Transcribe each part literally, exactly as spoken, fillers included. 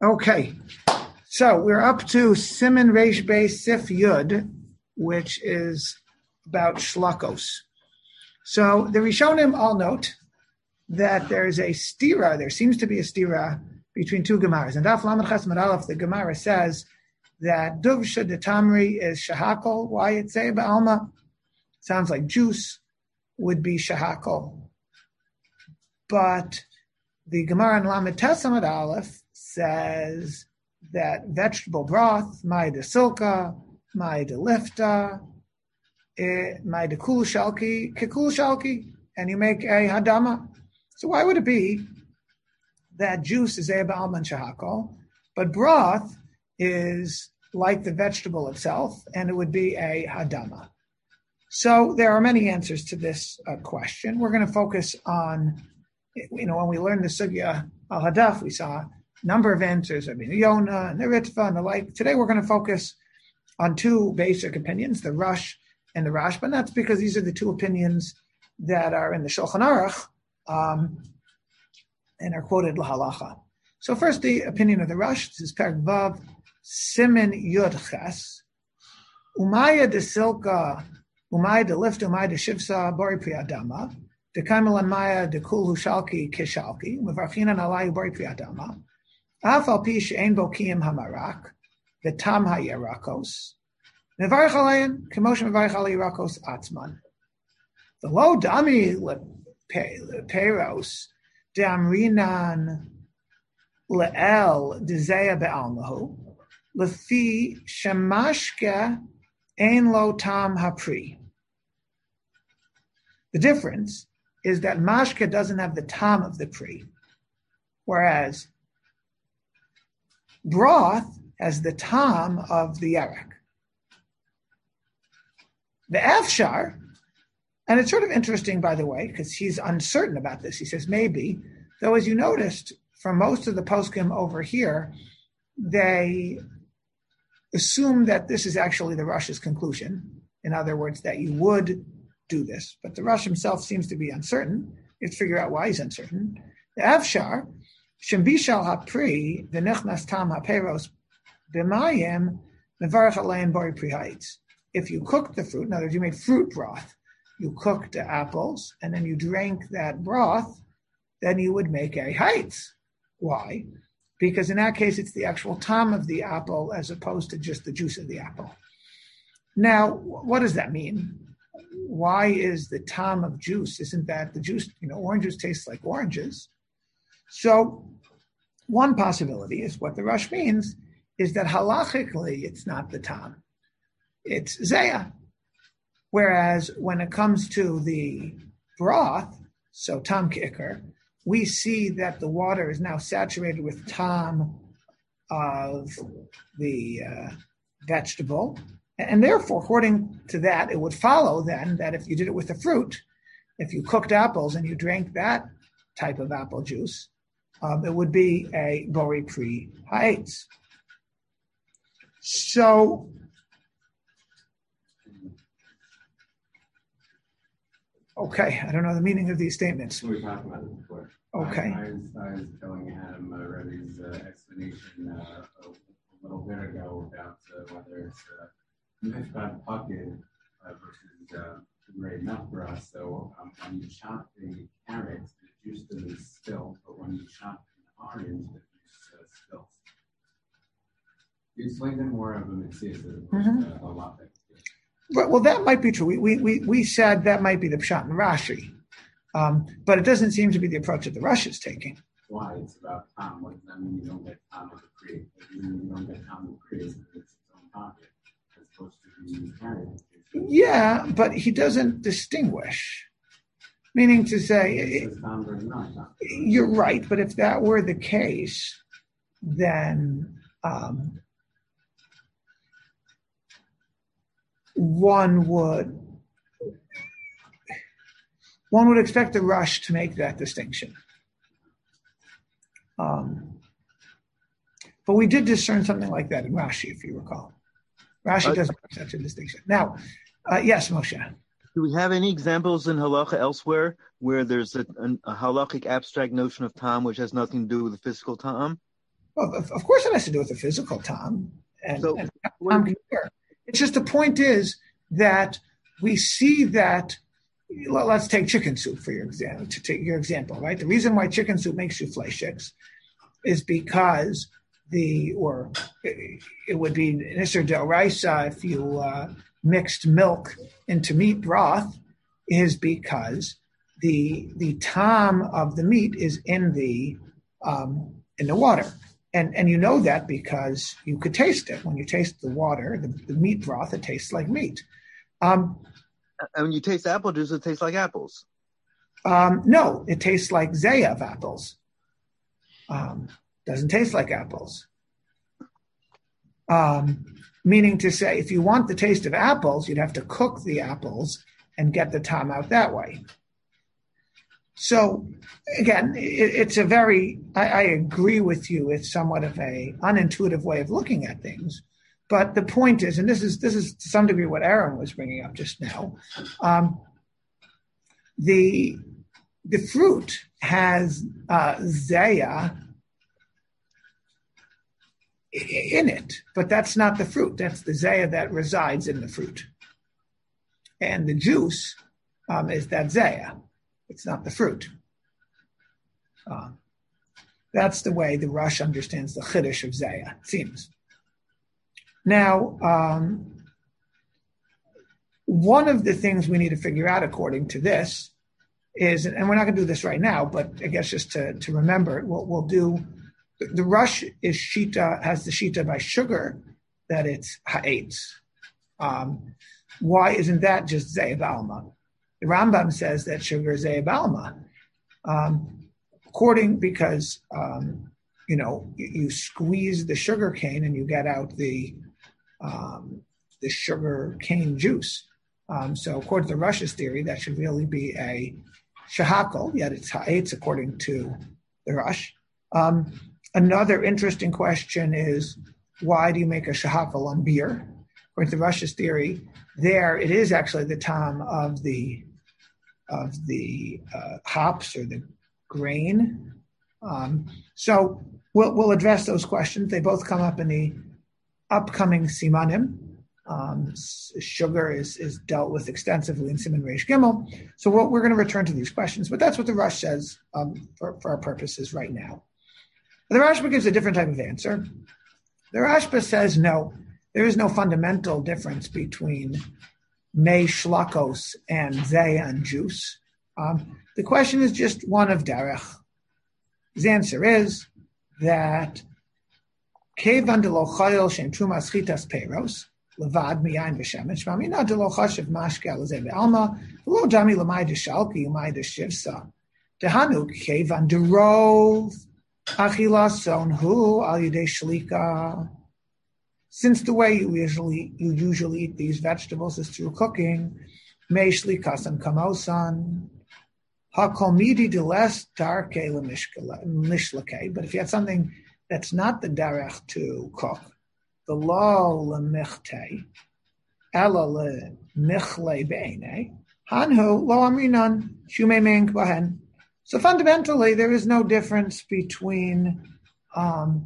Okay, so we're up to Siman Reish Beis Sif Yud, which is about shlakos. So the Rishonim all note that there's a stira, there seems to be a stira between two Gemaras. And Daf Lamed Ches Amud Aleph, the Gemara says that Duvsha de Tamri is shahakol. Why it say Ba'alma? Sounds like juice would be shahakol. But the Gemara in Lamed Tes Amud Aleph says that vegetable broth, mai de silka, mai de lifta, mai de kul shalki, kikul shalki, and you make a hadama. So why would it be that juice is eba alman shahakol, but broth is like the vegetable itself, and it would be a hadama? So there are many answers to this uh, question. We're going to focus on, you know, when we learned the sugya al hadaf, we saw a number of answers, I mean, Yonah and the Ritva and the like. Today we're going to focus on two basic opinions, the Rush and the Rashba, and that's because these are the two opinions that are in the Shulchan Aruch um, and are quoted lahalacha. So first, the opinion of the Rush. This is Perek Vav, Siman Yud Ches, Umaya de Silka, Umaya de Lift, Umaya de Shivsa, Bori Priyadama, de Kaimelan Maya de Kulhu Shalki Kishalki, Mevarchinan Alayu Bori Priyadama, Afal Pi She'en Bo Kiyim Hamarak, the Tam HaYerakos, Mevarch Alein, Kemosh Mevarch Ale Yerakos Atzman. The Lo Dami Peros, De Amrinan Le'el Dezeya Be'almahu, Lefi Shemashke Ein Lo Tam HaPri. The difference is that mashke doesn't have the tam of the pri, whereas broth has the tam of the yerek. The afshar, and it's sort of interesting, by the way, because he's uncertain about this. He says maybe, though as you noticed from most of the poskim over here, they assume that this is actually the Rush's conclusion. In other words, that you would do this. But the Rush himself seems to be uncertain. You have to figure out why he's uncertain. The Avshar, Shembishal HaPri, the Nechnas Tam HaPeros, B'mayim, Mevarach Alein Bori Pri Ha'itz. If you cooked the fruit, in other words, you made fruit broth, you cooked the apples, and then you drank that broth, then you would make a ha'itz. Why? Because in that case, it's the actual tam of the apple as opposed to just the juice of the apple. Now, what does that mean? Why is the tam of juice? Isn't that the juice? You know, orange juice tastes like oranges. So one possibility is what the Rush means is that halachically it's not the tam. It's zayah. Whereas when it comes to the broth, so tam kicker, we see that the water is now saturated with tam of the uh, vegetable. And therefore, according to that, it would follow then that if you did it with the fruit, if you cooked apples and you drank that type of apple juice, um, it would be a bori pri ha'etz. So, okay, I don't know the meaning of these statements. We talked about it before. Okay. I, I, was, I was telling Adam uh, Rebbe's uh, explanation uh, a, a little bit ago about uh, whether it's uh, Mishpat Puckett uh, versus uh, great enough for us. So um, when you chop the carrot, the juice doesn't spill, but when you chop an orange, the juice uh, spills. You explained it more of a mixes as opposed to a lot of Well, well, that might be true. We we we, we said that might be the Pshat and Rashi, um, but it doesn't seem to be the approach that the Rush is taking. Why? It's about Tom. What does that mean? You don't get Tom of the create. You don't get Tom of the create. It's its own pocket. As opposed to the carrot. Yeah, but he doesn't distinguish. Meaning to say, it, you're right, but if that were the case, then um, one would one would expect the Rush to make that distinction. Um, but we did discern something like that in Rashi, if you recall. Rashi uh, doesn't make such a distinction. Now, uh, yes, Moshe. Do we have any examples in halacha elsewhere where there's a, a, a halachic abstract notion of tam which has nothing to do with the physical tam? Well, of, of course it has to do with the physical time. And, So, and what I'm if- clear. It's just the point is that we see that. Let's take chicken soup for your example. To take your example, right? The reason why chicken soup makes you fleischiks is because the or it, it would be nisur d'oraisa if you uh, mixed milk into meat broth, is because the the tom of the meat is in the um, in the water. And and you know that because you could taste it. When you taste the water, the, the meat broth, it tastes like meat. Um, and when you taste apple juice, it tastes like apples. um, no, it tastes like zaya of apples. Um, doesn't taste like apples. Um, meaning to say, if you want the taste of apples, you'd have to cook the apples and get the tom out that way. So again, it, it's a very, I, I agree with you, it's somewhat of a unintuitive way of looking at things. But the point is, and this is this is to some degree what Aaron was bringing up just now, um, the the fruit has uh, zaya in it, but that's not the fruit. That's the zaya that resides in the fruit. And the juice um, is that zaya. It's not the fruit. Uh, that's the way the Rush understands the chiddush of zaya, it seems. Now, um, one of the things we need to figure out according to this is, and we're not going to do this right now, but I guess just to, to remember, what we'll do, the, the Rush is shita, has the shita by sugar, that it's ha'etz. Um, why isn't that just zeh b'alma? The Rambam says that sugar is zeh b'alma. Um, according, because, um, you know, you, you squeeze the sugar cane and you get out the um, the sugar cane juice. Um, so according to the Rush's theory, that should really be a shahakal, yet it's ha'etz according to the Rush. Um, another interesting question is, why do you make a shahakal on beer? According to the Rush's theory, there it is actually the time of the of the uh, hops or the grain. Um, so we'll we'll address those questions. They both come up in the upcoming simanim. Um, sugar is, is dealt with extensively in Siman Reish Gimel. So we're, we're going to return to these questions, but that's what the Rush says um, for, for our purposes right now. The Rashba gives a different type of answer. The Rashba says, no, there is no fundamental difference between mei shlakos and zaya and juice. Um, the question is just one of derech. His answer is that kevan de lo chayil shem trumas chitas peiros levad miyayin v'shemesh v'amina de lo chashav mashke al zeh be'alma v'lo dami l'may de shalki umay de shivsa dehanu kevan de rov achilason hu al yidei shlika. Since the way you usually you usually eat these vegetables is through cooking, mei shlikasan kamosan. Hakomidi de les darke l'mishlake. But if you had something that's not the derech to cook, the lo l'michte, ela l'michle be'ene, hanhu lo aminan shume mink bahen. So fundamentally, there is no difference between um,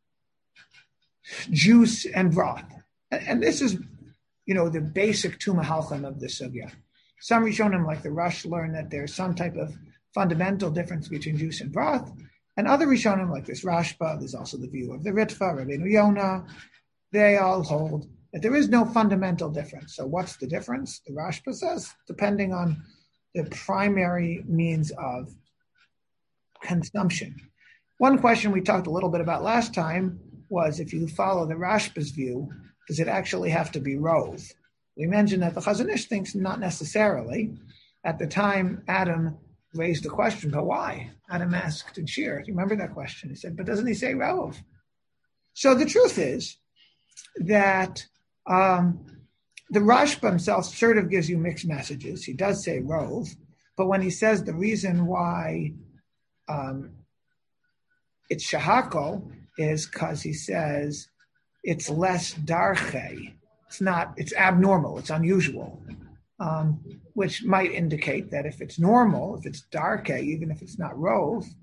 juice and broth. And, and this is, you know, the basic tuma halchan of the sugya. Some Rishonim, like the Rush, learn that there's some type of fundamental difference between juice and broth. And other Rishonim, like this Rashba, there's also the view of the Ritva, Rabbeinu Yonah, they all hold that there is no fundamental difference. So what's the difference? The Rashba says, depending on the primary means of consumption. One question we talked a little bit about last time was, if you follow the Rashba's view, does it actually have to be rove? We mentioned that the Chazon Ish thinks not necessarily. At the time, Adam raised the question, but why? Adam asked in Shir. Do you remember that question? He said, but doesn't he say rove? So the truth is that um, the Rashba himself sort of gives you mixed messages. He does say rove, but when he says the reason why um, it's shahakol is because he says it's less darche. It's not, it's abnormal, it's unusual, um, which might indicate that if it's normal, if it's darke, even if it's not rove,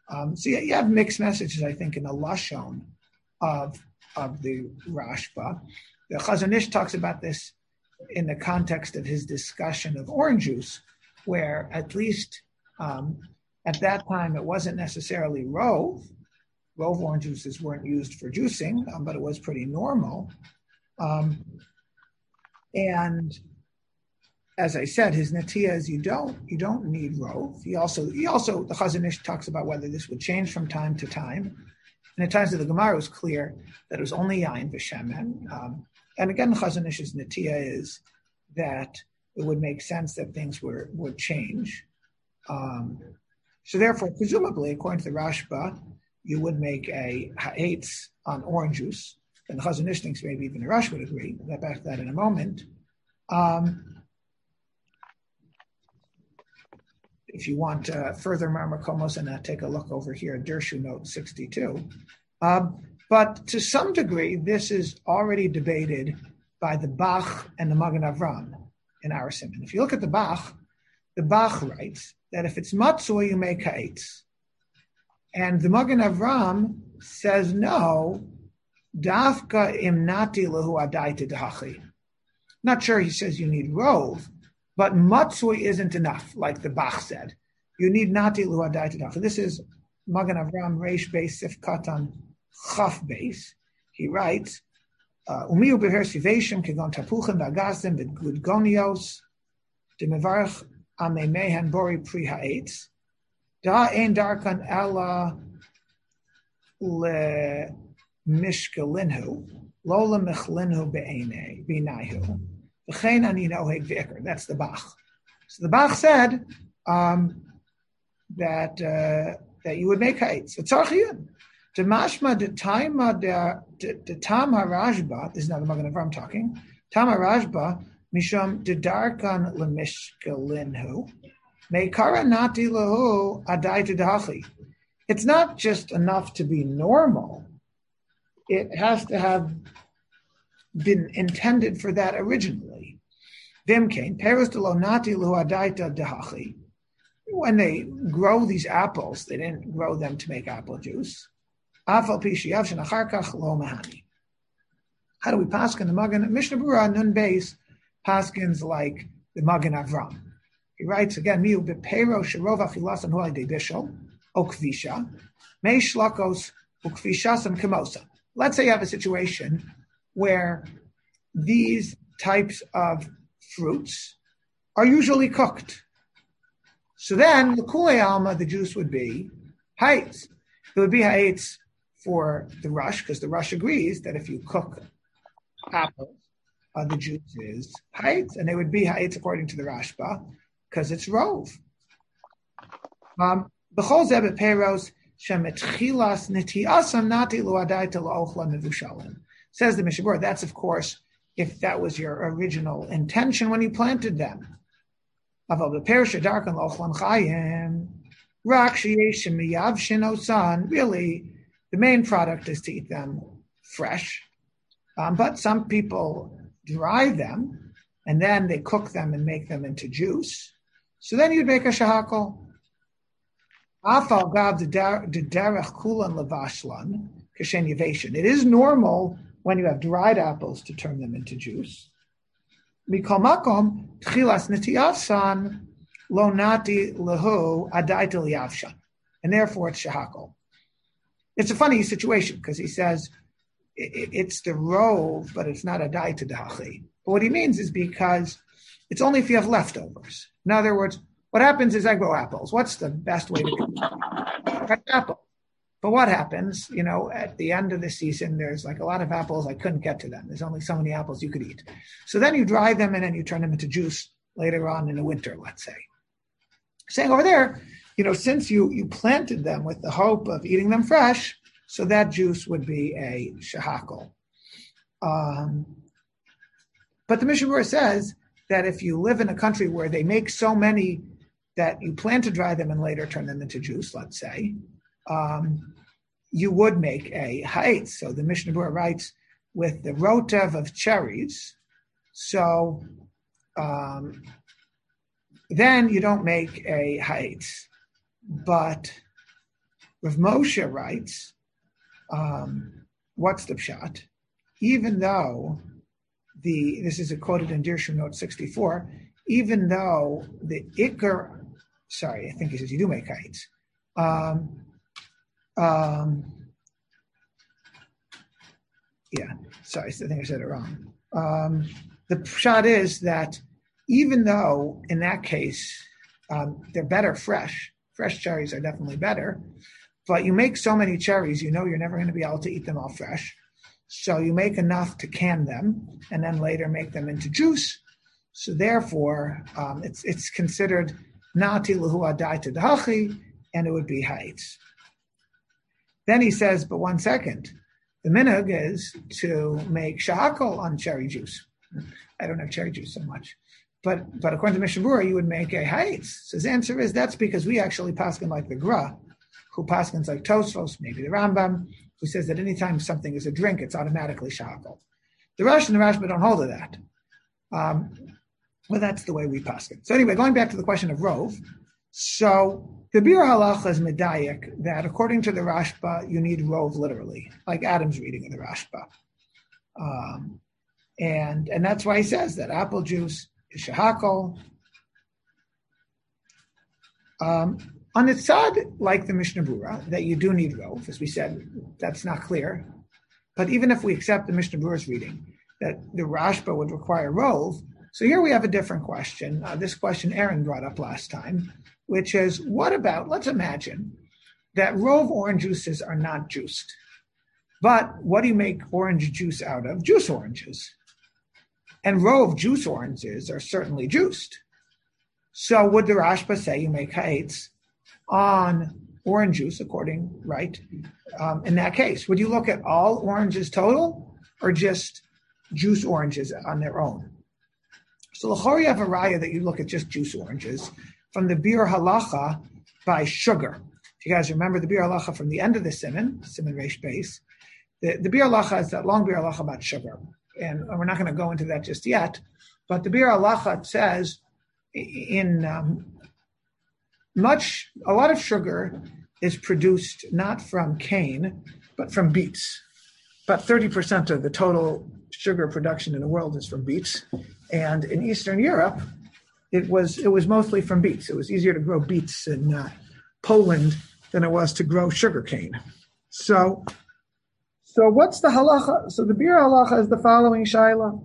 Um, so you, you have mixed messages, I think, in the lashon of of the Rashba. The Chazon Ish talks about this in the context of his discussion of orange juice, where at least um, at that time it wasn't necessarily rove. Rove orange juices weren't used for juicing, um, but it was pretty normal. Um, and as I said, his natia is you don't you don't need rove. He also he also the Chazon Ish talks about whether this would change from time to time. And at times of the Gemara it was clear that it was only yain v'shemen. Um, and again, the Chazon Ish's natia is that it would make sense that things were would change. Um, so therefore, presumably, according to the Rashba, you would make a ha'etz on orange juice. And the Chazon Ish thinks maybe even the Rosh would agree. We'll get back to that in a moment. Um, If you want uh, further Marmakomos and uh, take a look over here at Dirshu note sixty-two. Um, but to some degree, this is already debated by the Bach and the Magen Avram in our Simon. If you look at the Bach, the Bach writes that if it's matzah, you make ha'etz. And the Magen Avram says no, dafka imnati lehu adaita dehachi. Not sure he says you need rove, but matzui isn't enough, like the Bach said. You need nati lu'adai tadach. This is Magen Avram Reish Beis Sif Katan Chaf Beis. He writes, Umiu beher siveshim kegon tapuchim v'agasim v'gudgonios demevarach ame mehen bori pri ha'etz da ein darkan ela le mishkelinhu lo le mechlinhu be'enei b'naihu. That's the Bach. So the Bach said um, that uh, that you would make ha'etz. It's archiyun. The mashma the taima the tama rashba. This is not the Magen Avram talking. Tama rashba mishum dedarkan lemishkelinhu meikara nati lahu adai tedachi. It's not just enough to be normal. It has to have been intended for that originally. Vimkain, peros de lo nati lu adaita dehachi. When they grow these apples, they didn't grow them to make apple juice. Afal pishiyav shenacharkach lo mahani. How do we paskin the Magen? Mishnah Berurah Nun Beis paskins like the Magen Avram. He writes again, miu bepero sherov achilasan hu alidei bishol o kvisha mei shlakos ukvishasam kemosa. Let's say you have a situation where these types of fruits are usually cooked. So then, the Kulei Alma, the juice would be ha'etz. It would be ha'etz for the Rush, because the Rush agrees that if you cook apples, uh, the juice is ha'etz, and it would be ha'etz according to the Rashba, because it's rove. Um, B'chol zeh beperos shemetchilas nitiasam nati lu'adayta la'ochla mevushalim. Says the Mishnah Berurah, that's of course if that was your original intention when you planted them. Really, the main product is to eat them fresh. Um, but some people dry them and then they cook them and make them into juice. So then you'd make a shahakol. It is normal when you have dried apples to turn them into juice. Mikol makom tchilas netiyasan lo nati lehu adaita liyavshan, and therefore it's shahakol. It's a funny situation because he says it, it's the rove, but it's not adaita dachi. But what he means is because it's only if you have leftovers. In other words, what happens is I grow apples. What's the best way to cut apple? But what happens, you know, at the end of the season, there's like a lot of apples, I couldn't get to them. There's only so many apples you could eat. So then you dry them and then you turn them into juice later on in the winter, let's say. Saying over there, you know, since you, you planted them with the hope of eating them fresh, so that juice would be a shahakol. Um, but the Mishnah Berurah says that if you live in a country where they make so many that you plan to dry them and later turn them into juice, let's say, um, you would make a ha'etz. So the Mishnah Berurah writes with the rotev of cherries. So um, then you don't make a ha'etz. But Rav Moshe writes, um, what's the pshat? Even though the, this is quoted in Dirshu Note sixty-four, even though the Iker, sorry, I think he says you do make heights. Um, um, yeah, sorry, I think I said it wrong. Um, the pshat is that even though in that case um, they're better fresh, fresh cherries are definitely better, but you make so many cherries, you know you're never going to be able to eat them all fresh. So you make enough to can them and then later make them into juice. So therefore, um, it's it's considered nati lahu adai tadachi, and it would be heights. Then he says, but one second, the minhag is to make shahakol on cherry juice. I don't have cherry juice so much. But but according to Mishnah Berurah, you would make a heights. So his answer is that's because we actually paskin like the Gra, who paskins like Tosfos, maybe the Rambam, who says that anytime something is a drink, it's automatically shahakol. The Rosh and the Rashba don't hold to that. Um, well, that's the way we paskin. So anyway, going back to the question of Rov, so the Bir Halacha is medayik that according to the Rashba, you need Rov literally, like Adam's reading of the Rashba. Um, and, and that's why he says that apple juice is shahakol. Um, on its side, like the Mishnah Berurah, that you do need Rov, as we said, that's not clear. But even if we accept the Mishnah Berurah's reading, that the Rashba would require Rov, so here we have a different question. Uh, this question Aaron brought up last time, which is, what about, let's imagine that Rov orange juices are not juiced. But what do you make orange juice out of? Juice oranges. And Rov juice oranges are certainly juiced. So would the Rashba say you make haitz on orange juice, according, right? Um, in that case, would you look at all oranges total or just juice oranges on their own? So l'chor you have a raya that you look at just juice oranges from the Bir Halacha by sugar. If you guys remember the Bir Halacha from the end of the Siman, Siman Reish Beis, the, the Bir Halacha is that long Bir Halacha about sugar. And we're not going to go into that just yet. But the Bir Halacha says in um, much, a lot of sugar is produced not from cane, but from beets. About thirty percent of the total sugar production in the world is from beets. And in Eastern Europe, it was it was mostly from beets. It was easier to grow beets in uh, Poland than it was to grow sugarcane. So, so what's the halacha? So the Bir halacha is the following, Shaila.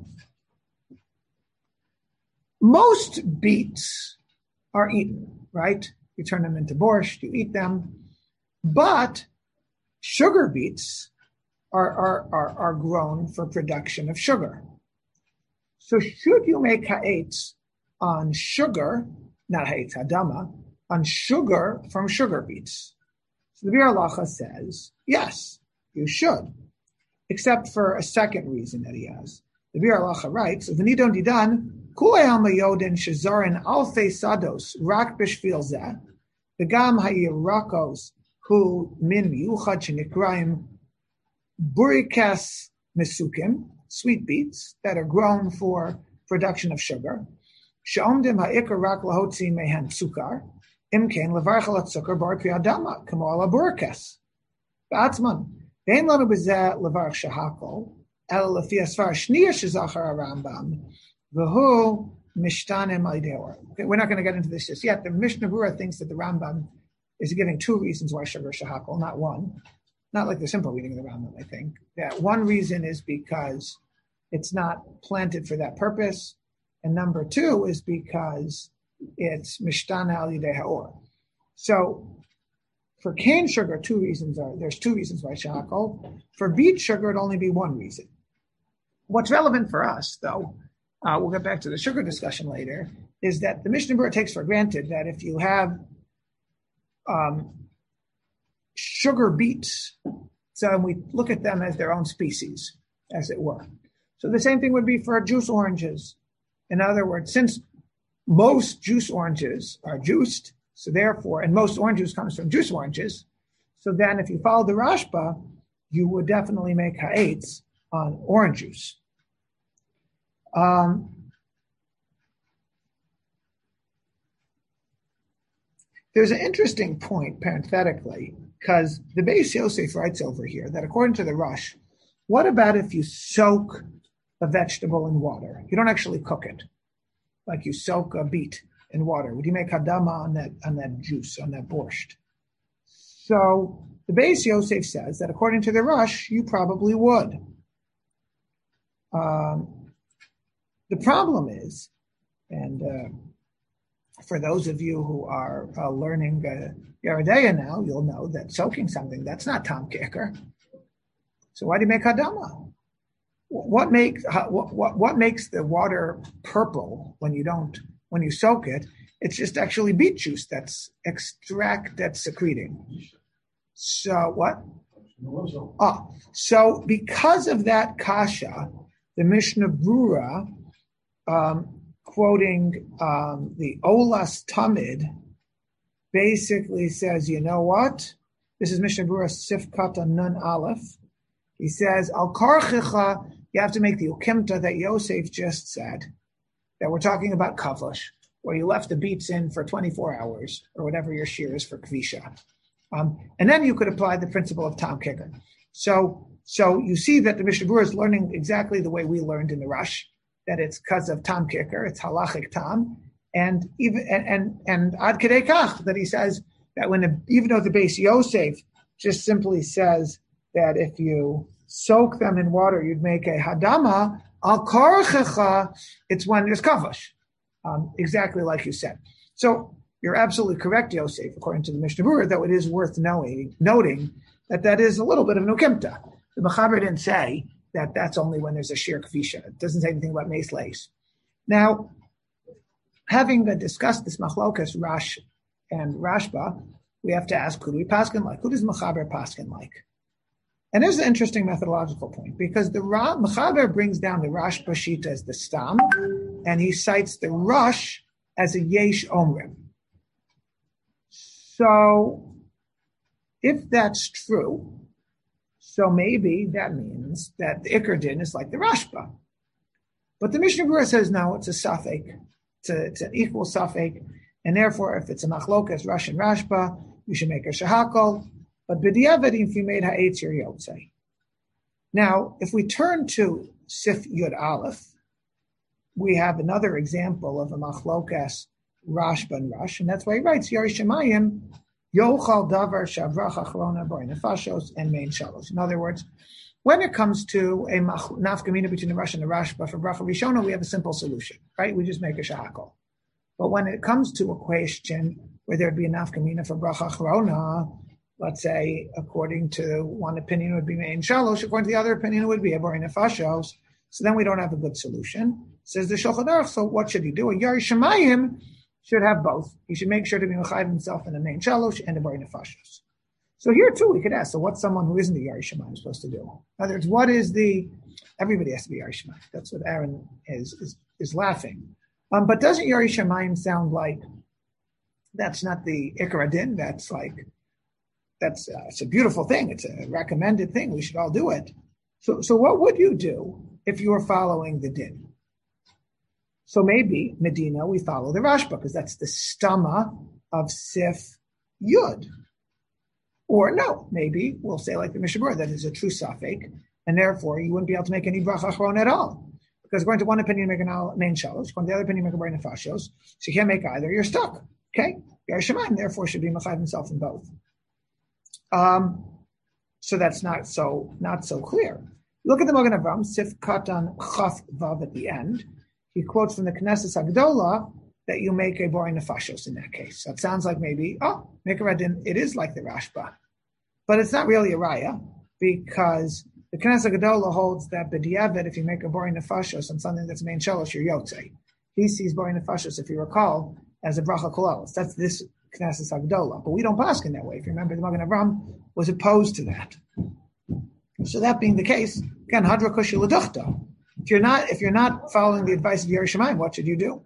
Most beets are eaten, right? You turn them into borscht, you eat them. But sugar beets are, are, are, are grown for production of sugar. So should you make ha'etz on sugar, not ha'etz, hadama, on sugar from sugar beets? So the Bir halacha says, yes, you should, except for a second reason that he has. The Bir halacha writes, "V'nidon didan kulei alma yodin shezarin alfei sados rak b'shvil zeh v'gam hayirakos hu min miyuchad shenikraim burikas mesukim, sweet beets that are grown for production of sugar. She'omdim ha'ikar rak lahotzi mehen sukar imkein levarch al hatzukar bar pi adama kamo ala burikas ba'atzman ve'en lanu b'zeh levarch shahakol el lefi asfar shniya shezachar Rambam v'hu mishtanim al-yidei." Okay, we're not going to get into this just yet. The Mishnah Berurah thinks that the Rambam is giving two reasons why sugar is shahakol, not one. Not like the simple reading of the Rambam, I think. That one reason is because it's not planted for that purpose. And number two is because it's mishtana al yidei ha'or. So for cane sugar, two reasons are, there's two reasons why shahakol. For beet sugar, it'd only be one reason. What's relevant for us, though, uh, we'll get back to the sugar discussion later, is that the Mishnah Berurah takes for granted that if you have um, sugar beets, so we look at them as their own species, as it were. So the same thing would be for juice oranges. In other words, since most juice oranges are juiced, so therefore, and most orange juice comes from juice oranges, so then if you follow the Rashba, you would definitely make ha'etz on orange juice. Um, there's an interesting point, parenthetically, because the Beis Yosef writes over here that according to the Rush, what about if you soak a vegetable in water? You don't actually cook it, like you soak a beet in water. Would you make hadama on that on that juice, on that borscht? So the Beis Yosef says that according to the Rush, you probably would. Um, the problem is, and uh, for those of you who are uh, learning uh, Yeridea now, you'll know that soaking something, that's not Tom Kicker. So why do you make hadama? What makes what, what what makes the water purple when you don't when you soak it? It's just actually beet juice that's extract that's secreting. So what? Oh, so because of that kasha, the Mishnah Brura, um, quoting um, the Olas Tamid, basically says, you know what? This is Mishnah Brura Sifkata Nun Aleph. He says, Al Karchicha, you have to make the ukimta that Yosef just said, that we're talking about kavash, where you left the beets in for twenty-four hours, or whatever your shear is for kvisha. Um, and then you could apply the principle of Tom Kicker. So, so you see that the Mishnah Brura is learning exactly the way we learned in the Rush, that it's because of Tom Kicker, it's halachic Tom, and even and and, and ad kedei kach, that he says that when the, even though the Beis Yosef just simply says that if you soak them in water, you'd make a hadama, al karchecha, it's when there's kavash, um, exactly like you said. So you're absolutely correct, Yosef, according to the Mishnah Brura, though it is worth knowing, noting that that is a little bit of an ukimta. The Mechaber didn't say that that's only when there's a sheer kvisha. It doesn't say anything about mace lace. Now, having uh, discussed this machlokas Rash and Rashba, we have to ask, who do we paskin like? Who does Mechaber paskin like? And there's an interesting methodological point, because the Ra- Mechaber brings down the Rash Bashita as the stam, and he cites the Rush as a yesh omrim. So, if that's true, so maybe that means that the Iker din is like the Rashba. But the Mishnah Brura says, no, it's a safek. It's, a, it's an equal safek. And therefore, if it's a machlokas, Rash and Rashba, you should make a shahakol. But b'diavad, if you made ha'etz, you're yotzei. Now, if we turn to Sif Yud Aleph, we have another example of a machlokas Rashba and Rash, and that's why he writes Yari Shemayim Yochal Davar Shavrach Achrona Bar Nefashos and Main Shalos. In other words, when it comes to a nafkamina between the Rash and the Rashba for Bracha Rishona, we have a simple solution, right? We just make a shahakol. But when it comes to a question where there'd be a nafkamina for Bracha Achrona, let's say according to one opinion it would be Main Shalos, according to the other opinion it would be a Bar Nefashos. So then we don't have a good solution. Says the Shulchan Aruch. So what should he do? A Yari Shemayim should have both. He should make sure to be mechayiv himself in the main shalosh and the bari nefashos. So here too, we could ask, so what's someone who isn't the Yari Shemayim supposed to do? In other words, what is the, everybody has to be Yari Shemayim. That's what Aaron is, is, is laughing. Um, but doesn't Yari Shemayim sound like that's not the Ikar Adin? That's like, that's, uh, it's a beautiful thing. It's a recommended thing. We should all do it. So, so what would you do if you were following the din? So maybe, Medina, we follow the Rashba, because that's the stamma of Sif Yud. Or no, maybe we'll say like the Mishnah Brura, that is a true safek, and therefore you wouldn't be able to make any bracha achron at all. Because according to one opinion, you make a main shalosh, according to the other opinion, you make a bar nefashos. So you can't make either, you're stuck. Okay? Yari Shemayim, therefore, should be mechayiv himself in both. Um, so that's not so not so clear. Look at the Magen Avraham, Sif Katan Chaf Vav at the end. He quotes from the Knesset Hagdola that you make a Bori Nefashos in that case. So it sounds like maybe, oh, make a Radin, it is like the Rashba. But it's not really a Raya, because the Knesset Hagdola holds that B'diavad, if you make a Bori Nefashos on something that's main shalosh, you're Yotzei. He sees Bori Nefashos, if you recall, as a Bracha Kolalos. That's this Knesset Hagdola. But we don't pass in that way. If you remember, the Magen Avraham was opposed to that. So that being the case, again, Hadra Kushi L'Duchta. If you're not, if you're not following the advice of Yari Shemayim, what should you do?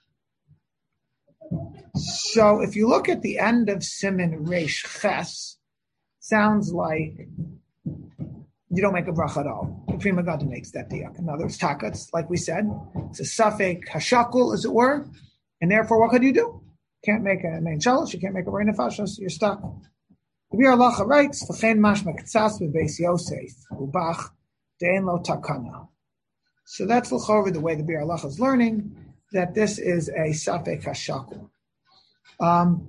So if you look at the end of Siman Reish Ches, sounds like you don't make a bracha at all. The Pri Megadim makes that diak. In other words, takats, like we said, it's a safek hashakul, as it were, and therefore, what could you do? Can't make a main shalosh, you can't make a bari nefashos, you're stuck. The Bir Halacha writes, "V'chein mashma k'tzas b'beis Yosef ubach de'en lo takana." So that's l'chorah the way the Bir Halacha is learning that this is a safek hashakul. Um,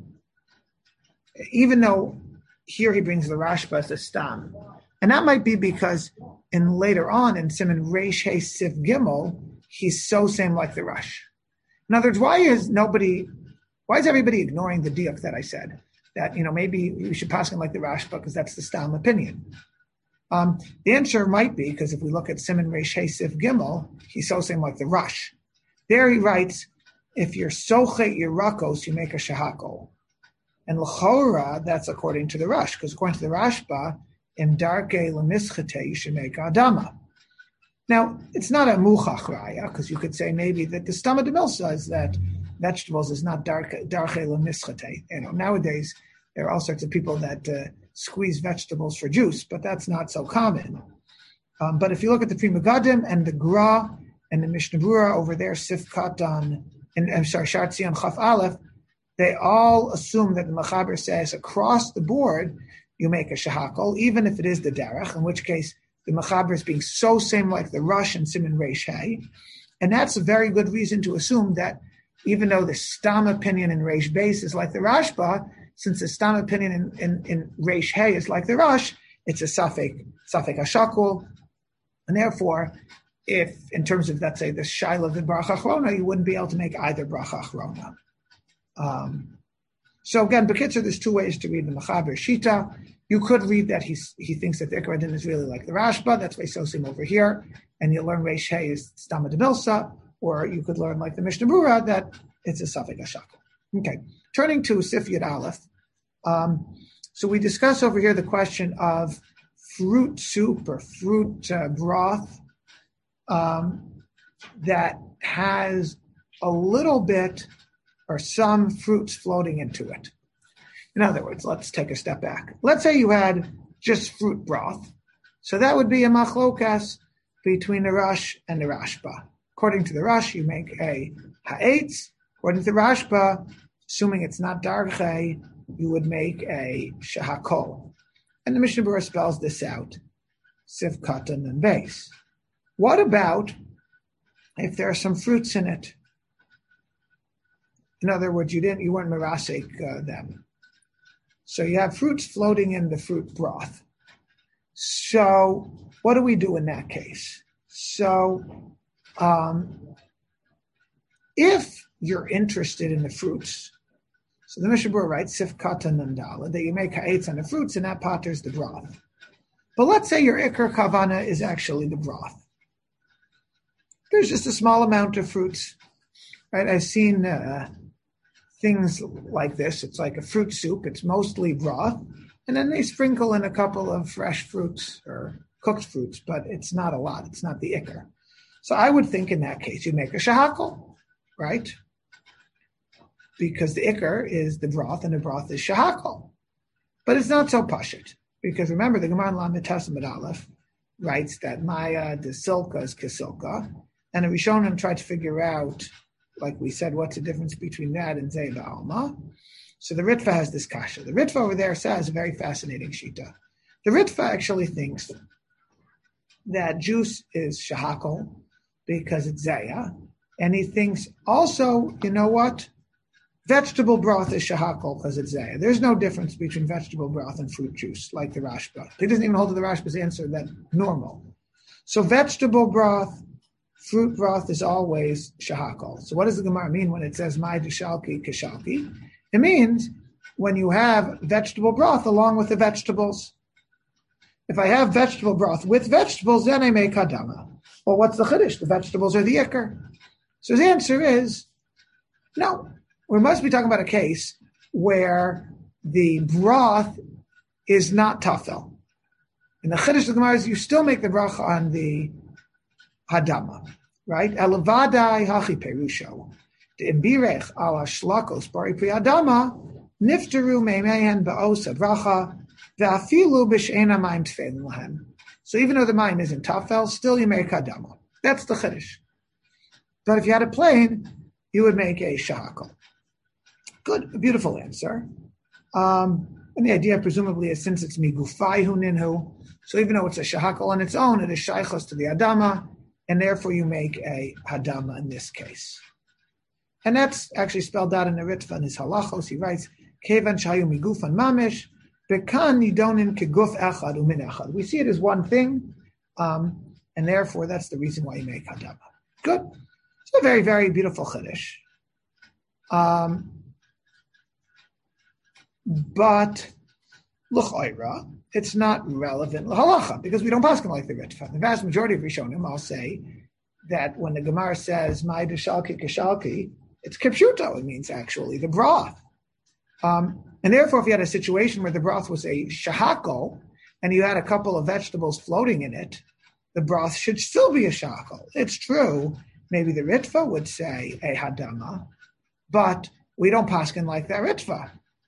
even though here he brings the Rashba as a stam, and that might be because in later on in Siman Reish Hey Sif Gimel he's so same like the Rush. In other words, why is nobody, why is everybody ignoring the diuk that I said? That, you know, maybe we should pass him like the Rashba because that's the Stam opinion. Um, the answer might be because if we look at Siman Reish Hey Sif Gimel, he's so same like the Rush. There he writes, if you're sochet your rakos, you make a shahako. And l'chora, that's according to the Rush, because according to the Rashba, in darke lemischete, you should make adama. Now, it's not a muchach raya, because you could say maybe that the Stama de Mil says that vegetables is not darke lemischete. You know, nowadays, there are all sorts of people that uh, squeeze vegetables for juice, but that's not so common. Um, but if you look at the Pri Megadim and the Gra and the Mishnah Brura over there, Sif Katan, and I'm sorry, Shar Tzion Chaf Aleph, they all assume that the Mechaber says across the board, you make a shahakol, even if it is the derech, in which case the Mechaber is being so same like the Rush and Siman Reish Hey. And that's a very good reason to assume that even though the Stam opinion in Reish Beis is like the Rashba, since the Stam opinion in, in, in Reish Hey is like the Rush, it's a Safek, Safek Hashakol. And therefore, if in terms of, let's say, the Shaila of the Bracha Achrona, you wouldn't be able to make either Bracha Achrona. Um, so again, Bekitzer, there's two ways to read the Mechaber Shita. You could read that he's, he thinks that the Ikar Din is really like the Rashba, that's why so same over here, and you learn Reish Hey is Stama de Milsa, or you could learn like the Mishnah Brura that it's a Safek Hashakol. Okay, turning to Sif Yud Aleph. Um, so we discuss over here the question of fruit soup or fruit uh, broth um, that has a little bit or some fruits floating into it. In other words, let's take a step back. Let's say you had just fruit broth. So that would be a machlokas between the Rush and the Rashba. According to the Rush, you make a ha'etz. According to the Rashba, assuming it's not darche, you would make a shahakol. And the Mishnah Berurah spells this out. Sif katan and base. What about if there are some fruits in it? In other words, you didn't, you weren't merasik uh, them. So you have fruits floating in the fruit broth. So what do we do in that case? So um, if you're interested in the fruits, so the Mishnah Berurah writes, Sif katan nandala, that you make ha'etz on the fruits and that potters the broth. But let's say your ikar kavana is actually the broth. There's just a small amount of fruits. Right? I've seen uh, things like this. It's like a fruit soup. It's mostly broth. And then they sprinkle in a couple of fresh fruits or cooked fruits, but it's not a lot. It's not the ikar. So I would think in that case, you make a shahakol, right? Because the ikar is the broth and the broth is shahakol. But it's not so pashut. Because remember, the Gemara in Lamed Testament Aleph writes that Maya de Silka is Kesilka. And the Rishonim tried to figure out, like we said, what's the difference between that and Zeba Alma. So the Ritva has this kasha. The Ritva over there says a very fascinating shita. The Ritva actually thinks that juice is shahakol because it's zaya. And he thinks also, you know what? Vegetable broth is shahakol because it's zaya. There's no difference between vegetable broth and fruit juice, like the Rashba. He doesn't even hold to the Rashba's answer that normal. So vegetable broth, fruit broth is always shahakol. So what does the Gemara mean when it says mai deshalki keshalki? It means when you have vegetable broth along with the vegetables. If I have vegetable broth with vegetables, then I make hadama. Well, what's the chiddush? The vegetables are the ikar. So the answer is no. We must be talking about a case where the broth is not tafel. In the chiddush of the Gemara is you still make the bracha on the hadama, right? Elavadai hachi perusho. The imbirech ala shlakos bari pri hadama nifteru meimehen ba'osa bracha ve'afilu b'she'ena mayim tfein lahem. So even though the mayim isn't tafel, still you make hadama. That's the chiddush. But if you had a plain, you would make a shahakol. Good, beautiful answer. Um, And the idea presumably is since it's migufai hu ninhu, so even though it's a shahakal on its own, it is shaychos to the adama, and therefore you make a hadama in this case. And that's actually spelled out in the Ritva in his halachos. He writes, Kevan shayu migufan mamish, bekan nidonin keguf echad umin echad. We see it as one thing, um, and therefore that's the reason why you make hadama. Good. It's a very, very beautiful chiddush. Um, but l'chayra, it's not relevant l'halacha because we don't paskin like the Ritva. The vast majority of Rishonim, I'll say, that when the Gemara says "Mai deshalki keshalki," it's kipshuto. It means actually the broth, um, and therefore, if you had a situation where the broth was a shahakol and you had a couple of vegetables floating in it, the broth should still be a shahakol. It's true. Maybe the Ritva would say a hadama, but we don't paskin like that Ritva.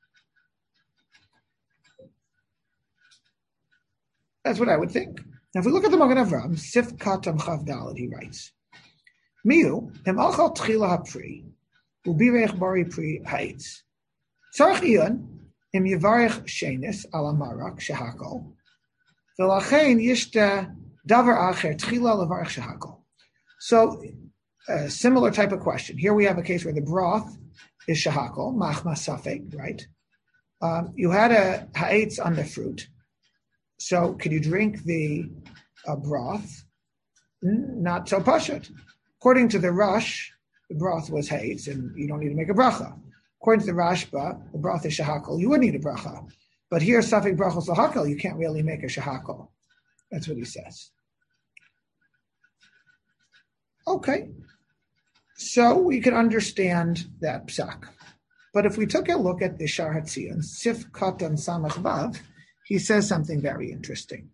That's what I would think. Now, if we look at the Magen Avram, Sif Katam Chav Daled, he writes, Miu, hem achal tchila hapri, ubirech bari pri haitz. Tzarech iyon, im yivarech shenis ala marak shehakol, v'lachein yishta davar acher tchila levarech shehakol. So, a similar type of question. Here we have a case where the broth is shehakol, machma safek, right? Um, you had a haitz on the fruit. So, could you drink the uh, broth? Not so pashut. According to the Rush, the broth was hates, and you don't need to make a bracha. According to the Rashba, the broth is shahakal. You would need a bracha. But here, safek brachos lahakal, you can't really make a shahakal. That's what he says. Okay. So, we can understand that psak. But if we took a look at the Shar Hatzion, Sif Katan Samach Vav, he says something very interesting.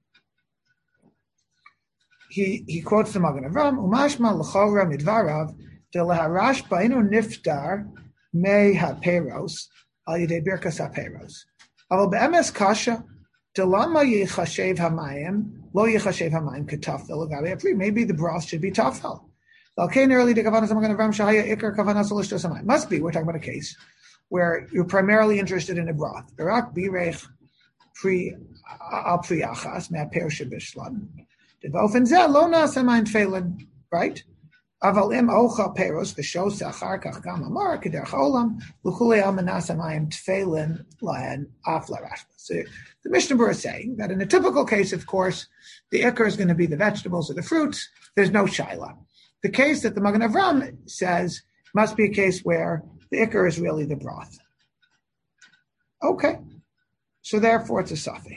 He he quotes the Magen Avram, Umashma l'chora midvarav de laharash ba'inu niftar me haperos al yedei birkas haperos. Aval be'emes kasha de lama yichashev hamayim lo yichashev hamayim ketafel l'gabe apri. Maybe the broth should be tafel. L'alkein early de kavanas Magen Avram shahaya ikar kavanas l'ishtos hamayim. Must be. We're talking about a case where you're primarily interested in a broth. Barak birech Pri al pri achas me aper shebishlan. Devofen zeh lo nasa mein tefillin, right? Aval im ocha peros v'shos achar kach gam amar kederach olam l'chulei al menasa mayim tefillin lahen af larashba. So the Mishnah Berurah is saying that in a typical case, of course, the ikar is going to be the vegetables or the fruits. There's no shaila. The case that the Magen Avram says must be a case where the ikar is really the broth. Okay. So therefore, it's a safi.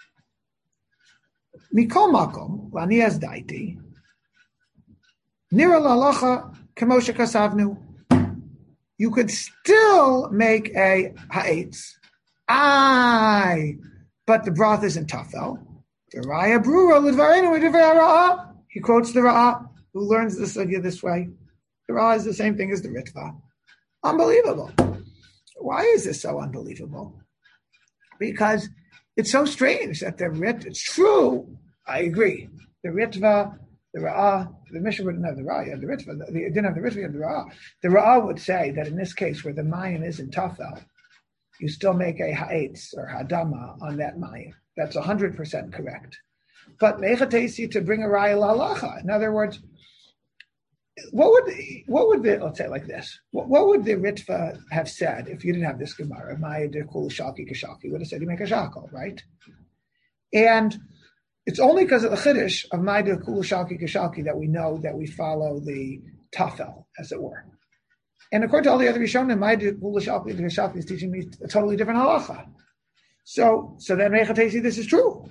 Mikol makom lanias daiti nira lalacha kemoshe kasavnu. You could still make a ha'etz. Aye, but the broth isn't tafel. Deraya brura l'dvarenu v'divrei ra'ah. He quotes the ra'ah, who learns the sugya this way. The ra'ah is the same thing as the ritva. Unbelievable. Why is this so unbelievable? Because it's so strange that the rit, it's true, I agree. The ritva, the ra'ah, the Mishnah wouldn't have the ra'ah, you have the ritva, the, it didn't have the ritva, you have the ra'ah. The ra'ah would say that in this case where the mayim isn't tafel, you still make a ha'etz or hadama on that mayim. That's one hundred percent correct. But mechatesi to bring a ra'ah la'alacha. In other words, What would what would the let's say it like this? What, what would the Ritva have said if you didn't have this Gemara? Maya de kul shalki kashalki would have said you make a shakal, right? And it's only because of the chiddush of Maya de kul shalki kashalki that we know that we follow the tafel, as it were. And according to all the other Rishonim, Maya de kul shalki kashalki is teaching me a totally different halacha. So so then mechatesi, this is true.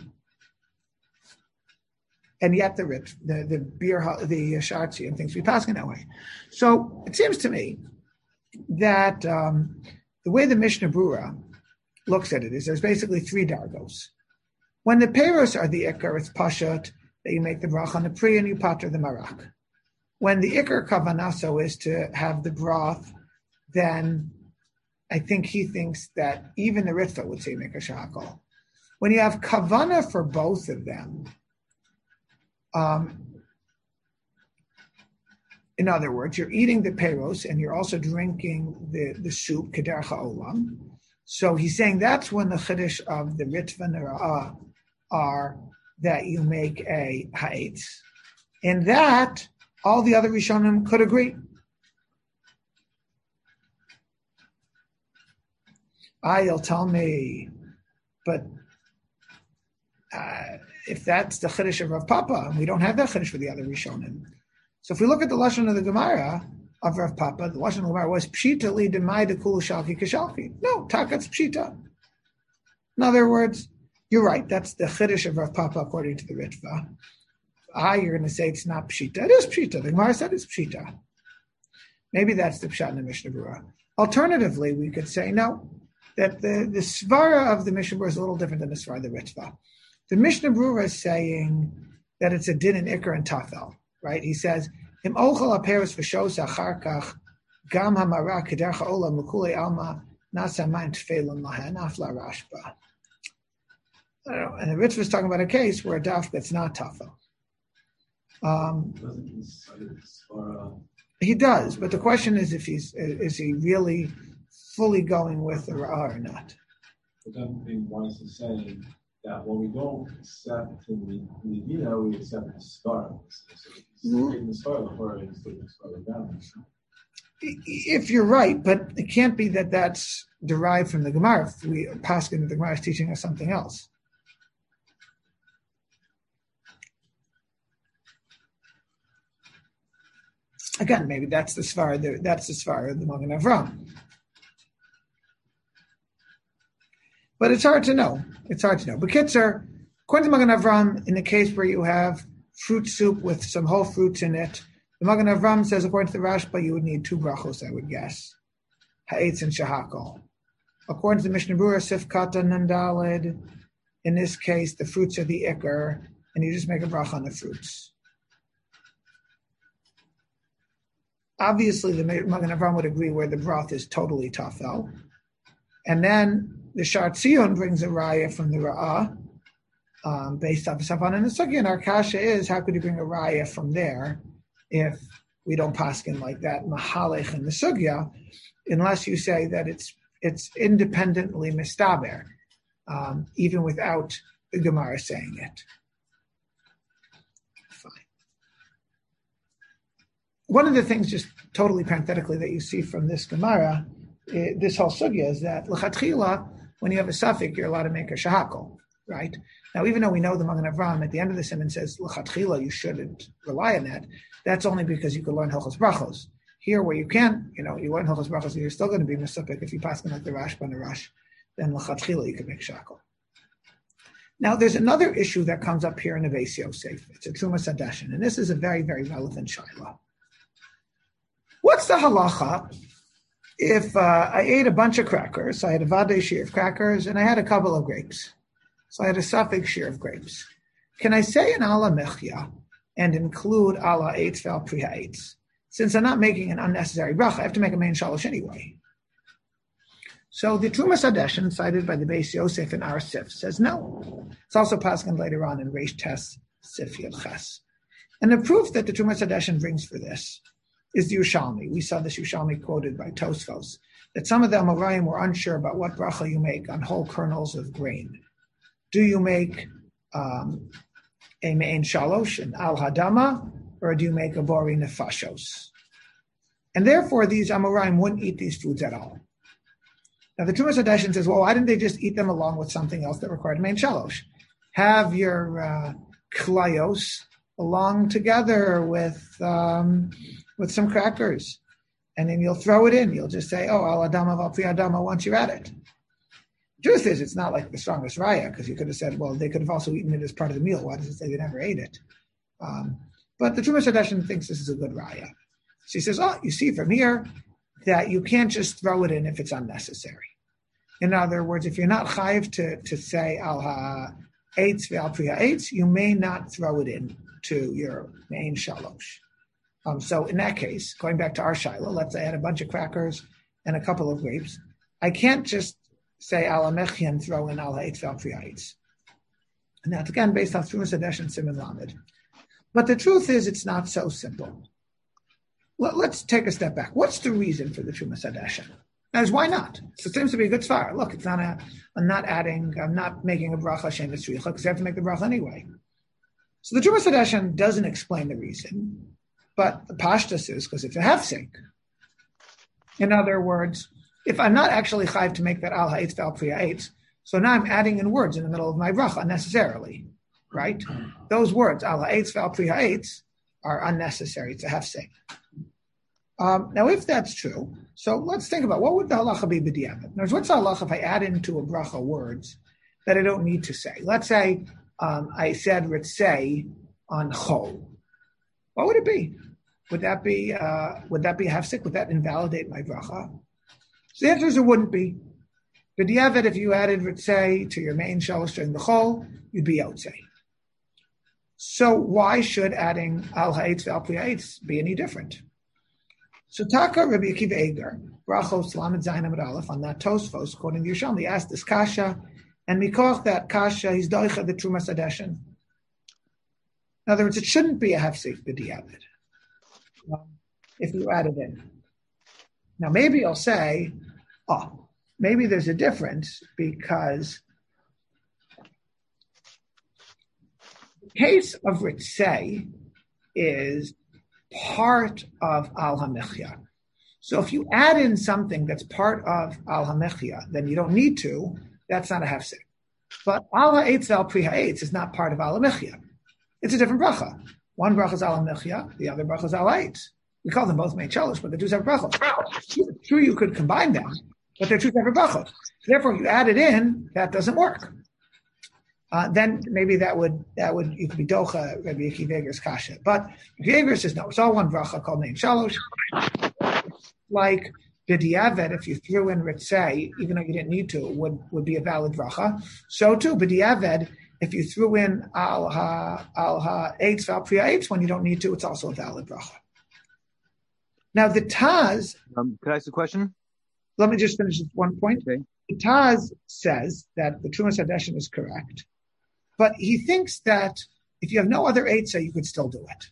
And yet the rit, the the beer, the shartzi and things we pass in that way. So it seems to me that um, the way the Mishnah Berurah looks at it is there's basically three dargos. When the peiros are the ikar, it's pashat that you make the brach on the pri and you pater the marak. When the ikar kavanaso is to have the broth, then I think he thinks that even the ritva would say make a shakal. When you have kavana for both of them. Um, in other words, you're eating the peiros and you're also drinking the, the soup, kederach ha'olam. So he's saying that's when the chiddush of the Ritva and the Ra'ah are that you make a ha'etz. In that, all the other Rishonim could agree. Ah, you'll tell me, but uh, if that's the chiddush of Rav Papa, we don't have that chiddush for the other Rishonim. So if we look at the Lashon of the Gemara of Rav Papa, the Lashon of the Gemara was Pshita li demai dekulu shalki kashalki. No, takat's Pshita. In other words, you're right, that's the chiddush of Rav Papa according to the Ritva. Ah, you're going to say it's not Pshita. It is Pshita. The Gemara said it's Pshita. Maybe that's the Pshat in the Mishnah Berurah. Alternatively, we could say no, that the, the Svara of the Mishnah Berurah is a little different than the Svara of the Ritva. The Mishnah Berurah is saying that it's a din in Iker and Tafel, right? He says, Im ochel aperos v'shos achar kach gam hamara kedercha ola mukule alma nasa main tefilin lahen afla rashba. I don't know. And the Ritva is talking about a case where a daf that's not Tafel. Um, he does, but the question is if he's is he really fully going with the Ra'ah or not? But then being wise is saying that when we don't accept in the Medina, we accept the Svara. So he's taking the Svara before he's taking the Svara down. If you're right, but it can't be that that's derived from the Gemara. If we paskin that the Gemara is teaching us something else. Again, maybe that's the Svara. That's the Svara of the Magen Avram. But it's hard to know. It's hard to know. But Kitzer, according to Magen Avram, in the case where you have fruit soup with some whole fruits in it, the Magen Avram says, according to the Rashba, you would need two brachos, I would guess. Ha'etz and shahakol. According to the Mishnah Berurah, Sif Kata Nandalid, in this case, the fruits are the ikar, and you just make a bracha on the fruits. Obviously, the Magen Avram would agree where the broth is totally tafel. And then the Shar Tzion brings a raya from the Ra'ah, um, based off of Safan and the Sugya. And our kasha is, how could you bring a raya from there if we don't paskin like that, Mahalech in the Sugya, unless you say that it's it's independently mistaber, um, even without the Gemara saying it. Fine. One of the things, just totally parenthetically, that you see from this Gemara, it, this whole Sugya, is that l'chatchila, when you have a suffix, you're allowed to make a shahakol, right? Now, even though we know the Magen Avram at the end of the simon says l'chatchila, you shouldn't rely on that. That's only because you could learn Hilchos Brachos. Here, where you can, you know, you learn Hilchos Brachos, you're still going to be mesupik. If you pass them like the Rashba and the Rash, then l'chatchila, you can make shahakol. Now, there's another issue that comes up here in the Beis Yosef. It's a Trumas Hadeshin, and this is a very, very relevant shaila. What's the halacha if uh, I ate a bunch of crackers? I had a vadei shear of crackers, and I had a couple of grapes. So I had a suffix shear of grapes. Can I say an ala mechya and include ala eitz val priha eitz? Since I'm not making an unnecessary bracha, I have to make a main shalosh anyway. So the Trumas Hadeshin, cited by the Beis Yosef in Ar Sif, says no. It's also paskin later on in Reish Tes Sif Yud Ches. And the proof that the Trumas Hadeshin brings for this is the Yerushalmi. We saw this Yerushalmi quoted by Tosfos, that some of the Amoraim were unsure about what bracha you make on whole kernels of grain. Do you make um, a me'en shalosh, an al hadama, or do you make a bori nefashos? And therefore, these Amoraim wouldn't eat these foods at all. Now, the Trumas Hadeshin says, well, why didn't they just eat them along with something else that required me'en shalosh? Have your uh, klayos along together with um, with some crackers, and then you'll throw it in. You'll just say, oh, al adama val pri adama once you're at it. Truth is, it's not like the strongest raya, because you could have said, well, they could have also eaten it as part of the meal. Why does it say they never ate it? Um, but the Trumas Hadeshin thinks this is a good raya. She says, oh, you see from here that you can't just throw it in if it's unnecessary. In other words, if you're not chayiv to, to say al ha'etz ve'al pri ha'etz, you may not throw it in to your main shalosh. Um, so in that case, going back to our shiloh, let's say I had a bunch of crackers and a couple of grapes. I can't just say al ha'mechya and throw in al ha'etz ve'al pri ha'etz. And that's again based on Trumas Hadeshin Siman Lamed. But the truth is, it's not so simple. Let's take a step back. What's the reason for the Trumas Hadeshin? As why not? So it seems to be a good svara. Look, it's not a, I'm not adding, I'm not making a bracha Hashem Yisricha because you have to make the bracha anyway. So the Trumas Hadeshen doesn't explain the reason, but the pashtus is because it's a hefsek. In other words, if I'm not actually chayv to make that al ha'etz v'al pri ha'etz, so now I'm adding in words in the middle of my bracha unnecessarily, right? Those words, al ha'etz v'al pri ha'etz, are unnecessary. It's a hefsek. Um, now, if that's true, so let's think about what would the halacha be b'diavad. Now, what's the halacha if I add into a bracha words that I don't need to say? Let's say um, I said ritzei on chol. What would it be? Would that be uh, would that be a hefsek? Would that invalidate my bracha? So the answer is it wouldn't be. B'diavad, if you added ritzei to your main shalosh during the chol, you'd be yotzei. So why should adding al ha'etz ve'al pri ha'etz be any different? So Taka Rabbi Akiva Eger, Brachos Lamed Zayin Amud Aleph, on that Tosfos, according to Yerushalmi, asked this kasha, and mikoch that kasha, he's doicha the Trumas Hadeshen. In other words, it shouldn't be a hefsek b'diavad um, if you add it in. Now maybe you'll say, oh, maybe there's a difference because the case of ritzei is part of al hamechya. So if you add in something that's part of al hamechya, then you don't need to. That's not a hefsek. But al ha'etz al pri ha'etz is not part of al hamechya. It's a different bracha. One bracha is al hamechya, the other bracha is al ha'etz. We call them both made chalish, but they're two separate brachos. True, you could combine them, but they're two separate brachos. Therefore, if you add it in, that doesn't work. Uh, then maybe that would that would you could be docha Rabbi Akiva Eger's kasha, but Rabbi Eger says no. It's all one bracha called name shalosh. Like b'diavad, if you threw in ritzei, even though you didn't need to, would would be a valid bracha. So too b'diavad, if you threw in al ha al ha eitz val pri ha'etz when you don't need to, it's also a valid bracha. Now the Taz. Um, could I ask a question? Let me just finish this one point. Okay. The Taz says that the Trumas Hadeshen is correct. But he thinks that if you have no other eitzah, you could still do it.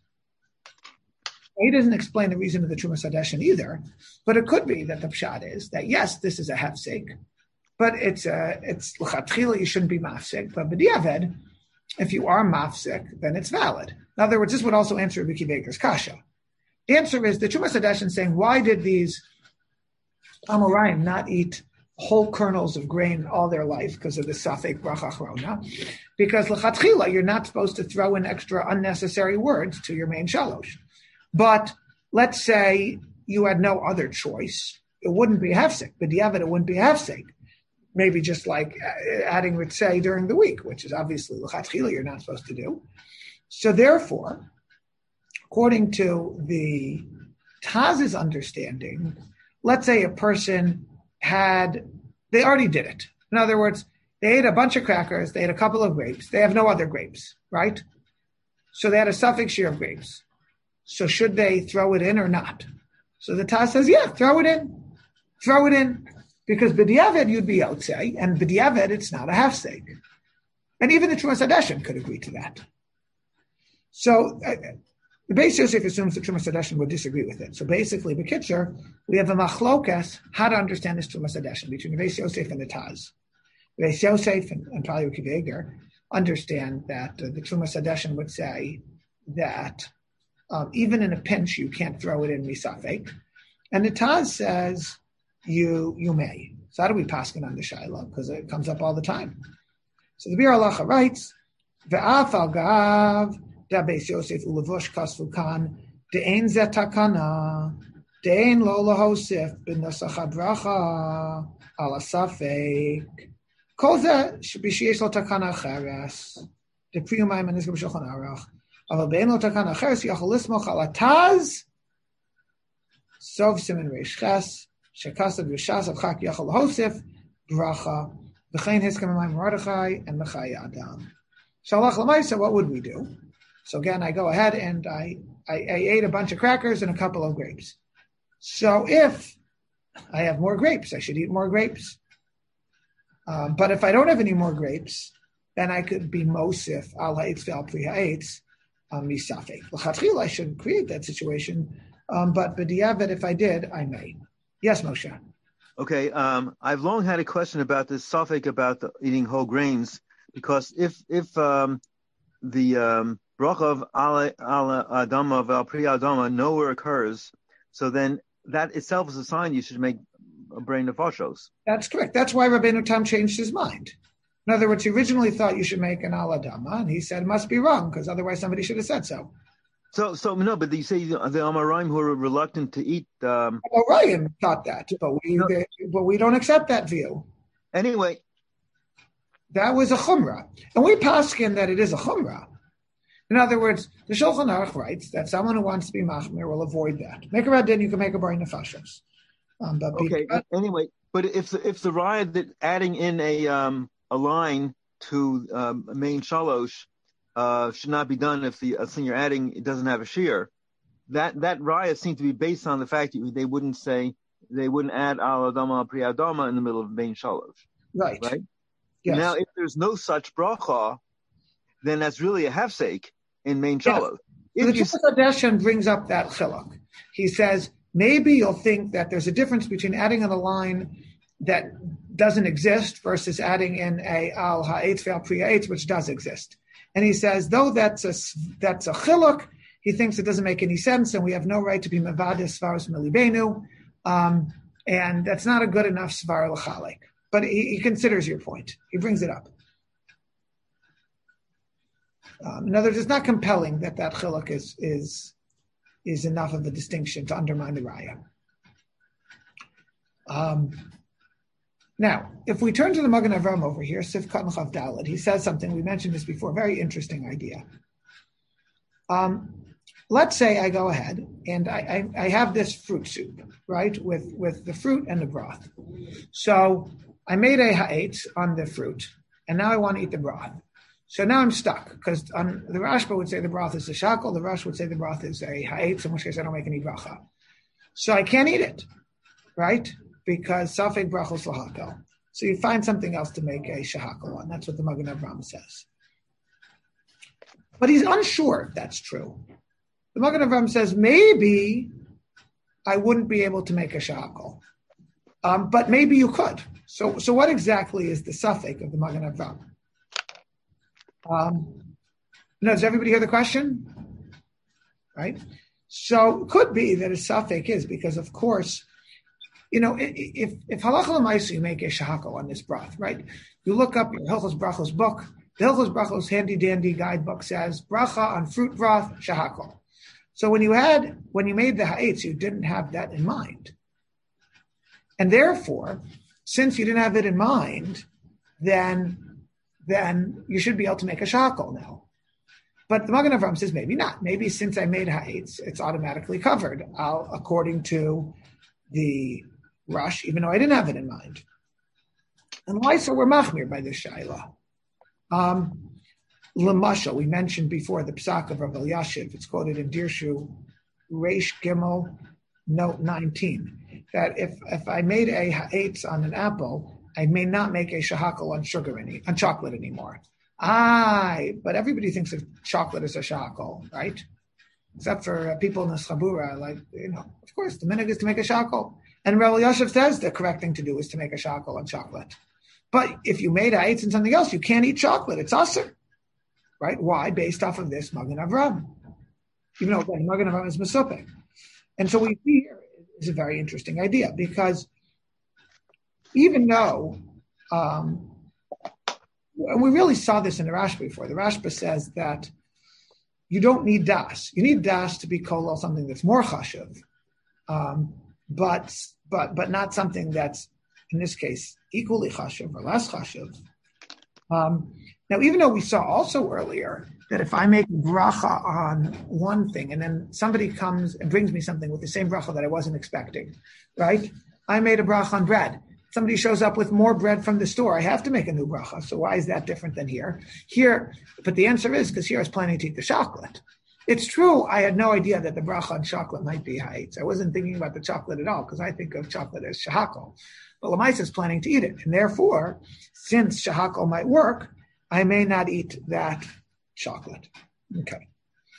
He doesn't explain the reason of the Trumas Hadeshen either, but it could be that the pshat is that yes, this is a hefsek, but it's a it's l'chatchila, you shouldn't be mafsek. But b'diavad, if you are mafsek, then it's valid. In other words, this would also answer Rabbi Akiva Eger's kasha. The answer is the Trumas Hadeshen saying, why did these Amoraim not eat whole kernels of grain all their life because of the safek bracha achrona? Because l'chatchila, you're not supposed to throw in extra unnecessary words to your main shalosh. But let's say you had no other choice. It wouldn't be hefsek. B'diavad, it wouldn't be hefsek. Maybe just like adding ritzei during the week, which is obviously l'chatchila you're not supposed to do. So therefore, according to the Taz's understanding, let's say a person had, they already did it. In other words, they ate a bunch of crackers, they ate a couple of grapes, they have no other grapes, right? So they had a suffix share of grapes. So should they throw it in or not? So the Taz says, yeah, throw it in. Throw it in. Because b'diavad you'd be yotzei, and b'diavad it's not a hefsek. And even the Trumas Hadeshen could agree to that. So uh, the Beis Yosef assumes the Trumas Hadeshen would disagree with it. So basically, b'kitzer, we have a machlokas how to understand this Trumas Hadeshen between the Beis Yosef and the Taz. The Beis Yosef and, and probably Rabbi Akiva Eger understand that uh, the Trumas Hadeshen would say that um, even in a pinch you can't throw it in misafek, and the Taz says you you may. So how do we paskin on the shaila? Because it comes up all the time. So the Bir Halacha writes, "Ve'af al gav." Da Beis Yosef ulevush kasvu kan de'ein zeh takana de'ein lo lahosif b'nosach habracha ala safek kol zeh b'sheyesh lo takana acheres de'priyu mayim and nizgar b'shulchan aruch aval be'ein lo takana acheres yachol lismoch ala taz sov siman reish ches shekasad v'shas avchak yachol lahosif bracha v'chein hiskam mayim Mordechai and Mechai Adam. Shalach l'maisa, what would we do? So again, I go ahead and I, I, I ate a bunch of crackers and a couple of grapes. So if I have more grapes, I should eat more grapes. Uh, but if I don't have any more grapes, then I could be mosif al ha'etz ve'al pri ha'etz misafek. L'chatchila, I shouldn't create that situation. Um, but b'diavad, if I did, I may. Yes, Moshe. Okay, um, I've long had a question about this suffix about the eating whole grains, because if if um, the um, bracha of ala ala adama of al pri adama nowhere occurs, so then that itself is a sign you should make a brain of nefashos. That's correct. That's why Rabbeinu Tam changed his mind. In other words, he originally thought you should make an al adama, and he said it must be wrong because otherwise somebody should have said so. So, so no, but you say the, the Amoraim who are reluctant to eat. Um, Amoraim thought that, but we no. they, but we don't accept that view. Anyway, that was a chumrah, and we paskin that it is a chumrah. In other words, the Shulchan Aruch writes that someone who wants to be machmir will avoid that. Make a radin, you can make a brain nefashos. Um, but okay. Because, anyway, but if the, if the riot that adding in a um, a line to um, main shalosh. Uh, should not be done if the uh, thing you're adding it doesn't have a shear. That that raya seemed to be based on the fact that they wouldn't say they wouldn't add al adama al pri adama in the middle of main shalosh. Right. Right. Yes. Now, if there's no such bracha, then that's really a hefsek in main shalosh. Yes. The Tzemach Hadeshen brings up that chiluk. He says maybe you'll think that there's a difference between adding on a line that doesn't exist versus adding in a al ha'etz ve'al pri ha'etz, which does exist. And he says, though that's a that's a chiluk, he thinks it doesn't make any sense, and we have no right to be mevadis svaros milibenu, um, and that's not a good enough svar l'chalek. But he, he considers your point. He brings it up. Um, in other words, it's not compelling that that chiluk is is is enough of a distinction to undermine the raya. Um, Now, if we turn to the Magen Avraham over here, Sif Katan Chav Daled, he says something, we mentioned this before, very interesting idea. Um, let's say I go ahead and I, I, I have this fruit soup, right, with, with the fruit and the broth. So I made a ha'etz on the fruit, and now I want to eat the broth. So now I'm stuck, because the Rashba would say the broth is a shakel, the Rosh would say the broth is a ha'etz, in which case I don't make any bracha. So I can't eat it, right? Because safek brachos lahakel. So you find something else to make a shahakel on. That's what the Magen Avraham says. But he's unsure if that's true. The Magen Avraham says, maybe I wouldn't be able to make a shahakel. Um, but maybe you could. So so what exactly is the safek of the Magen Avraham? Um, no, does everybody hear the question? Right? So it could be that a safek is because, of course, you know, if if halacha l'maisa you make a shahakel on this broth, right? You look up your Hilchos Brachos book. The Hilchos Brachos handy dandy guidebook says bracha on fruit broth shahakel. So when you had when you made the ha'etz, you didn't have that in mind, and therefore, since you didn't have it in mind, then then you should be able to make a shahakel now. But the Magen Avraham says maybe not. Maybe since I made ha'etz, it's automatically covered, I'll, according to the Rush, even though I didn't have it in mind. And why so we're machmir by this shaila? Um, L'mashal, we mentioned before the psak of Rav Elyashiv. It's quoted in Dirshu Reish Gimel, note nineteen, that if if I made a ha'etz on an apple, I may not make a shahakel on sugar any on chocolate anymore. Aye, but everybody thinks of chocolate as a shahakel, right? Except for uh, people in the Schabura, like, you know, of course, the minhag is to make a shakel. And Rav Elyashiv says the correct thing to do is to make a shakel on chocolate. But if you made ha'etz and something else, you can't eat chocolate. It's asur, right? Why? Based off of this Magen Avraham. Even though again, Magen Avraham is mesupek. And so we see here is a very interesting idea, because even though, um, and we really saw this in the Rashba before, the Rashba says that you don't need das. You need das to be kolal something that's more chashuv, um, but but but not something that's, in this case, equally chashuv or less chashuv. Um, now, even though we saw also earlier that if I make bracha on one thing and then somebody comes and brings me something with the same bracha that I wasn't expecting, right? I made a bracha on bread. Somebody shows up with more bread from the store. I have to make a new bracha. So why is that different than here? Here, but the answer is because here I was planning to eat the chocolate. It's true, I had no idea that the bracha on chocolate might be ha'etz. I wasn't thinking about the chocolate at all because I think of chocolate as shahakel. But Lamaisa is planning to eat it. And therefore, since shahakel might work, I may not eat that chocolate. Okay.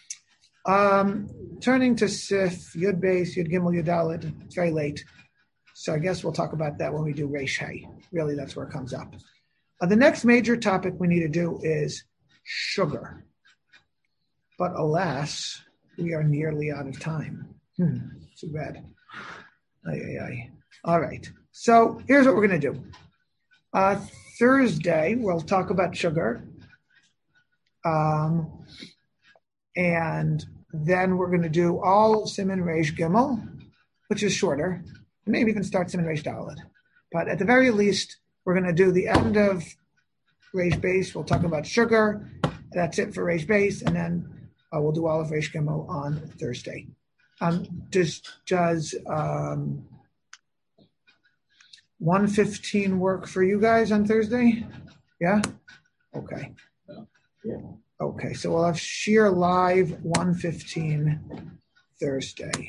Um, turning to Sif, Yud Beis, Yud Gimel, Yud Dalet. It's very late. So I guess we'll talk about that when we do Reish Hay. Really, that's where it comes up. Uh, the next major topic we need to do is sugar. But alas, we are nearly out of time. Hmm, too bad. Aye, aye, aye. All right. So here's what we're going to do. Uh, Thursday, we'll talk about sugar. Um, and then we're going to do all of Siman Reish Gimel, which is shorter. Maybe even start Siman Reish Dalet. But at the very least, we're going to do the end of Reish Beis. We'll talk about sugar. That's it for Reish Beis. And then uh, we'll do all of Reish Gimel on Thursday. Um, does does um, one fifteen work for you guys on Thursday? Yeah? Okay. Yeah. Okay, so we'll have Sheer Live one fifteen Thursday.